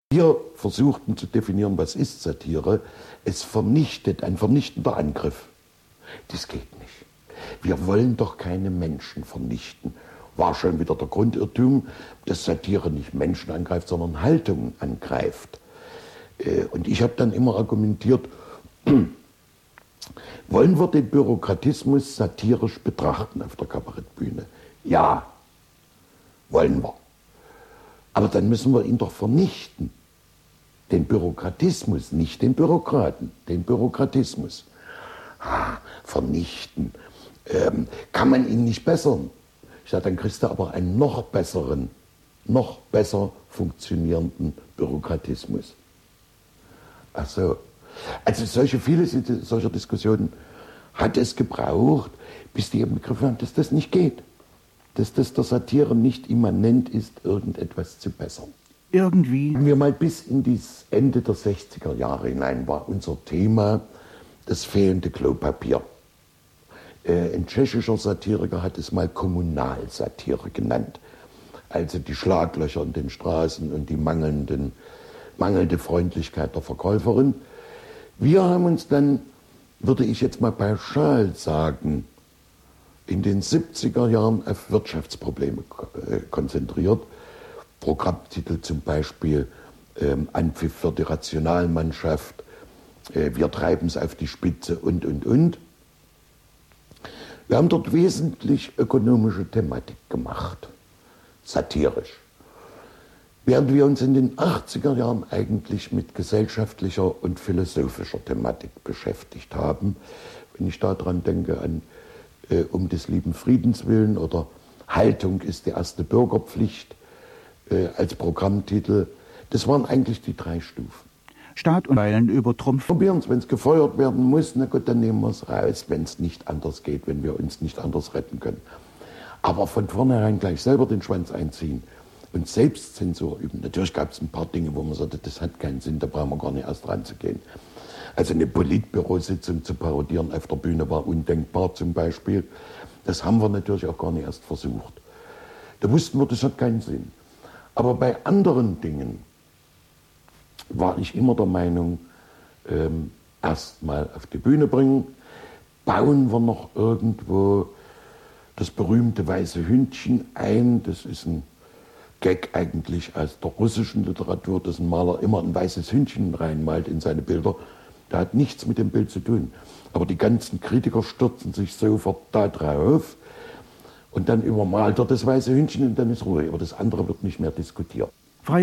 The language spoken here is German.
Wir versuchten zu definieren, was ist Satire. Es vernichtet, ein vernichtender Angriff. Das geht nicht. Wir wollen doch keine Menschen vernichten. War schon wieder der Grundirrtum, dass Satire nicht Menschen angreift, sondern Haltungen angreift. Und ich habe dann immer argumentiert, wollen wir den Bürokratismus satirisch betrachten auf der Kabarettbühne? Ja, wollen wir. Aber dann müssen wir ihn doch vernichten. Den Bürokratismus, nicht den Bürokraten, den Bürokratismus. Vernichten. Kann man ihn nicht bessern? Ich sage, dann kriegst du aber einen noch besseren, noch besser funktionierenden Bürokratismus. Ach so. Also viele solcher Diskussionen hat es gebraucht, bis die eben begriffen haben, dass das nicht geht. Dass das der Satire nicht immanent ist, irgendetwas zu bessern. Irgendwie. Sagen wir mal, bis in das Ende der 60er Jahre hinein war unser Thema das fehlende Klopapier. Ein tschechischer Satiriker hat es mal Kommunalsatire genannt. Also die Schlaglöcher in den Straßen und die mangelnde Freundlichkeit der Verkäuferin. Wir haben uns dann, würde ich jetzt mal pauschal sagen, in den 70er Jahren auf Wirtschaftsprobleme konzentriert. Programmtitel zum Beispiel Anpfiff für die Rationalmannschaft, wir treiben es auf die Spitze und. Wir haben dort wesentlich ökonomische Thematik gemacht, satirisch. Während wir uns in den 80er Jahren eigentlich mit gesellschaftlicher und philosophischer Thematik beschäftigt haben, wenn ich daran denke an um des lieben Friedens willen oder Haltung ist die erste Bürgerpflicht als Programmtitel. Das waren eigentlich die 3 Stufen. Staat und Weilen übertrumpfen. Probieren es, wenn es gefeuert werden muss, na gut, dann nehmen wir es raus, wenn es nicht anders geht, wenn wir uns nicht anders retten können. Aber von vornherein gleich selber den Schwanz einziehen und Selbstzensur üben. Natürlich gab es ein paar Dinge, wo man sagte, das hat keinen Sinn, da brauchen wir gar nicht erst ranzugehen. Also eine Politbürositzung zu parodieren auf der Bühne war undenkbar zum Beispiel. Das haben wir natürlich auch gar nicht erst versucht. Da wussten wir, das hat keinen Sinn. Aber bei anderen Dingen war ich immer der Meinung, erst mal auf die Bühne bringen, bauen wir noch irgendwo das berühmte weiße Hündchen ein. Das ist ein Gag eigentlich aus der russischen Literatur, dass ein Maler immer ein weißes Hündchen reinmalt in seine Bilder. Der hat nichts mit dem Bild zu tun. Aber die ganzen Kritiker stürzen sich sofort da drauf und dann übermalt er das weiße Hündchen und dann ist Ruhe. Aber das andere wird nicht mehr diskutiert.